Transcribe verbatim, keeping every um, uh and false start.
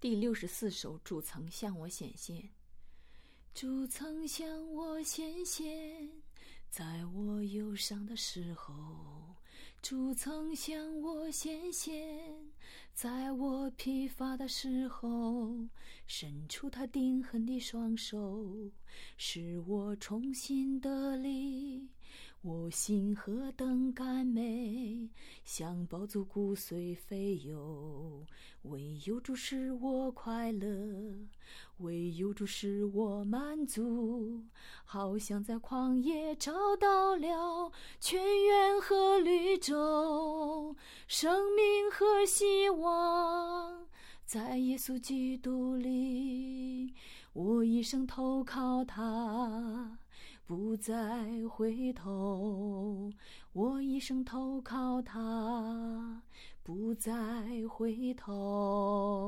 第六十四首，主曾向我显现。主曾向我显现，在我忧伤的时候，主曾向我显现，在我疲乏的时候，伸出他定恒的双手，使我重新得力。我心何等甘美，像饱足骨髓肥油，唯有主使我快乐，唯有主使我满足，好像在旷野找到了泉源和绿洲，生命和希望在耶稣基督里，我一生投靠他，不再回头，我一生投靠他，不再回头。